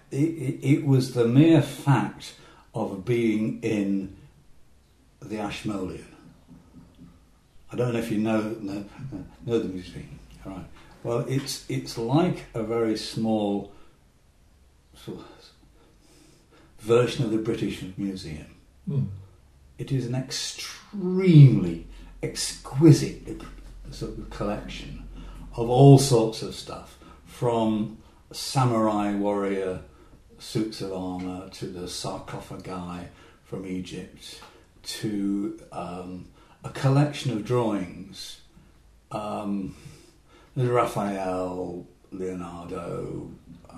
it was the mere fact of being in the Ashmolean. I don't know if you know the museum. All right. Well, it's like a very small sort of version of the British Museum. Mm. It is an extremely exquisite sort of collection of all sorts of stuff, from samurai warrior suits of armour to the sarcophagi from Egypt to a collection of drawings. There's Raphael, Leonardo,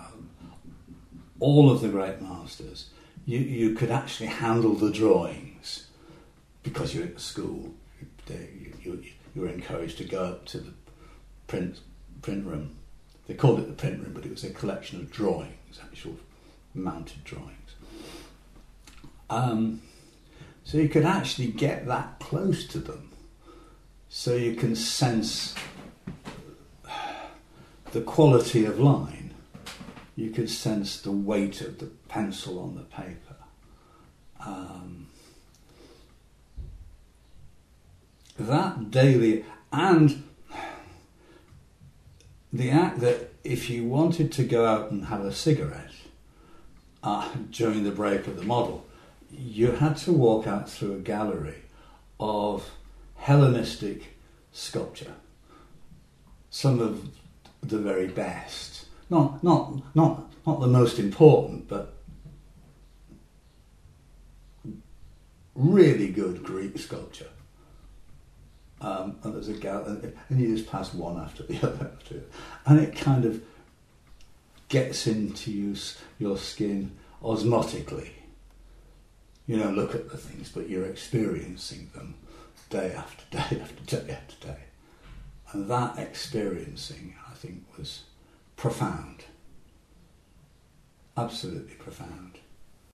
all of the great masters. You could actually handle the drawings because you're at school. You were encouraged to go up to the print room. They called it the print room, but it was a collection of drawings, actual mounted drawings. So you could actually get that close to them, so you can sense the quality of line. You could sense the weight of the pencil on the paper. That daily, and the act that if you wanted to go out and have a cigarette during the break of the model, you had to walk out through a gallery of Hellenistic sculpture, some of the very best, not the most important, but really good Greek sculpture. And there's a gallery, and you just pass one after the other, and it kind of gets into your skin osmotically. You don't look at the things, but you're experiencing them day after day after day after day. And that experiencing, I think, was profound. Absolutely profound.